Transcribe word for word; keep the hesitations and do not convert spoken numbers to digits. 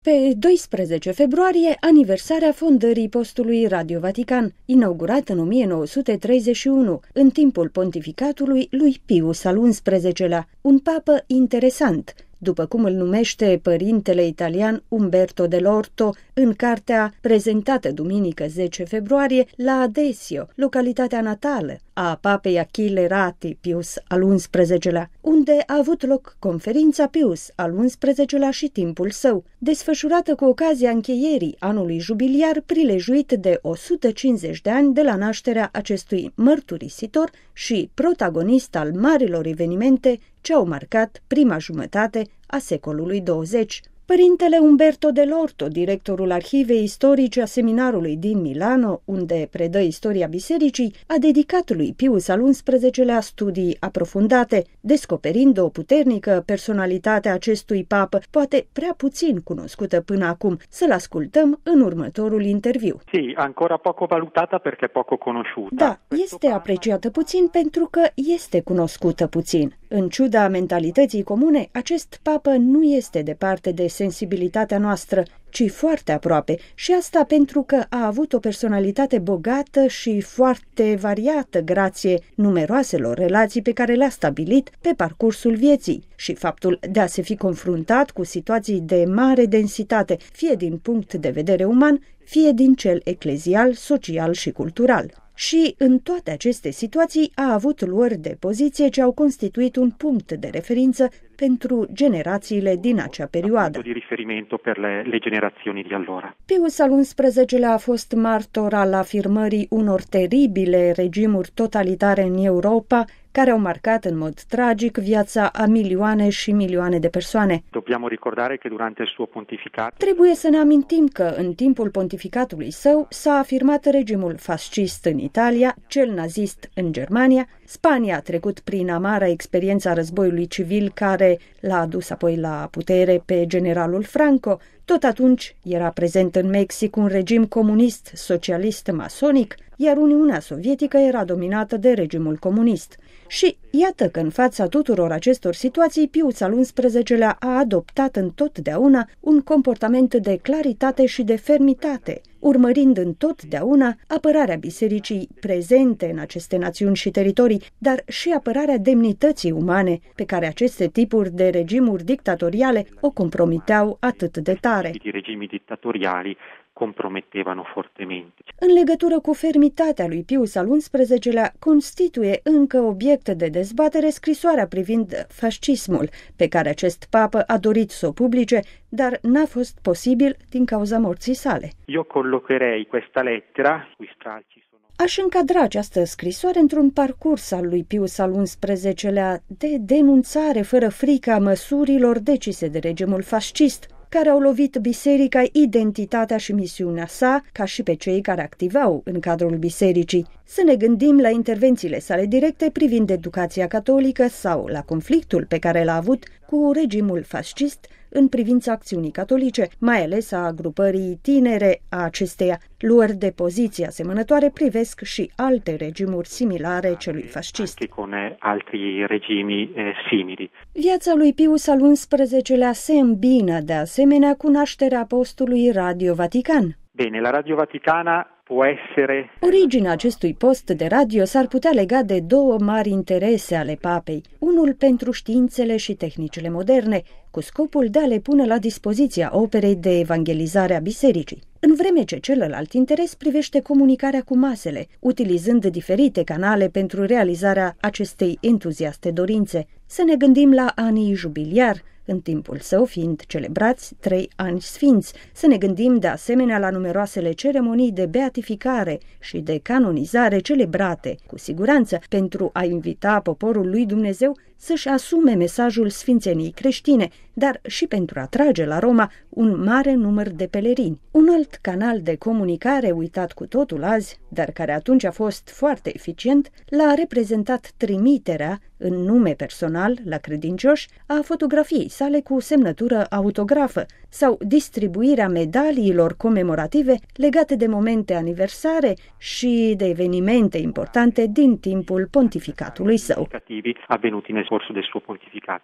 Pe doisprezece februarie, aniversarea fondării postului Radio Vatican, inaugurat în o mie nouă sute treizeci și unu, în timpul pontificatului lui Pius al unsprezecelea, un papă interesant, după cum îl numește părintele italian Umberto dell'Orto în cartea prezentată duminică zece februarie la Adesio, localitatea natală a papei Achille Rati Pius al unsprezecelea, unde a avut loc conferința Pius al unsprezecelea și timpul său, desfășurată cu ocazia încheierii anului jubiliar prilejuit de o sută cincizeci de ani de la nașterea acestui mărturisitor și protagonist al marilor evenimente ce au marcat prima jumătate a secolului douăzeci. Părintele Umberto dell'Orto, directorul arhivei istorice a seminarului din Milano, unde predă istoria bisericii, a dedicat lui Pius al unsprezecelea studii aprofundate, descoperind o puternică personalitate a acestui papă, poate prea puțin cunoscută până acum. Să-l ascultăm în următorul interviu. Sì, ancora poco valutata perché poco conosciuta. Da, este apreciată puțin pentru că este cunoscută puțin. În ciuda mentalității comune, acest papă nu este departe de sensibilitatea noastră, ci foarte aproape, și asta pentru că a avut o personalitate bogată și foarte variată grație numeroaselor relații pe care le-a stabilit pe parcursul vieții și faptul de a se fi confruntat cu situații de mare densitate, fie din punct de vedere uman, fie din cel eclezial, social și cultural. Și în toate aceste situații a avut luări de poziție ce au constituit un punct de referință pentru generațiile din acea perioadă. Di riferimento per le, le generazioni di allora. Pius al unsprezecelea a fost martor al afirmării unor teribile regimuri totalitare în Europa, care au marcat în mod tragic viața a milioane și milioane de persoane. Dobbiamo ricordare che durante il suo pontificato Trebuie să ne amintim că în timpul pontificatului său s-a afirmat regimul fascist în Italia, cel nazist în Germania. Spania a trecut prin amara experiența războiului civil care l-a adus apoi la putere pe generalul Franco. Tot atunci era prezent în Mexic un regim comunist, socialist, masonic, iar Uniunea Sovietică era dominată de regimul comunist. Și iată că în fața tuturor acestor situații, Pius al unsprezecelea a adoptat întotdeauna un comportament de claritate și de fermitate, urmărind întotdeauna apărarea bisericii prezente în aceste națiuni și teritorii, dar și apărarea demnității umane pe care aceste tipuri de regimuri dictatoriale o compromiteau atât de tare. Regimi dittatoriali compromettevano fortemente. În legătură cu fermitatea lui Pius al unsprezecelea, constituie încă obiect de dezbatere scrisoarea privind fascismul, pe care acest papă a dorit să o publice, dar n-a fost posibil din cauza morții sale. Io collocherei questa lettera, cui stralci sono. Aș încadra această scrisoare într-un parcurs al lui Pius al unsprezecelea de denunțare fără frică a măsurilor decise de regimul fascist, care au lovit biserica, identitatea și misiunea sa, ca și pe cei care activau în cadrul bisericii. Să ne gândim la intervențiile sale directe privind educația catolică sau la conflictul pe care l-a avut cu regimul fascist în privința acțiunii catolice, mai ales a grupării tinere a acesteia. Luări de poziție asemănătoare privesc și alte regimuri similare celui fascist. Con altri regimi simili. Viața lui Pius al unsprezecelea se îmbină de asemenea cu nașterea postului Radio Vatican. Bine, la Radio Vaticana può essere. Originea acestui post de radio s-ar putea lega de două mari interese ale papei. Unul pentru științele și tehnicile moderne, cu scopul de a le pune la dispoziția operei de evangelizare a bisericii, în vreme ce celălalt interes privește comunicarea cu masele, utilizând diferite canale pentru realizarea acestei entuziaste dorințe. Să ne gândim la anii jubiliar, în timpul său fiind celebrați trei ani sfinți. Să ne gândim de asemenea la numeroasele ceremonii de beatificare și de canonizare celebrate, cu siguranță pentru a invita poporul lui Dumnezeu să-și asume mesajul sfințeniei creștine, dar și pentru a atrage la Roma un mare număr de pelerini. Un alt canal de comunicare uitat cu totul azi, dar care atunci a fost foarte eficient, l-a reprezentat trimiterea în nume personal la credincioși a fotografiei sale cu semnătură autografă sau distribuirea medaliilor comemorative legate de momente aniversare și de evenimente importante din timpul pontificatului său. Avvenuti nel corso del suo pontificato.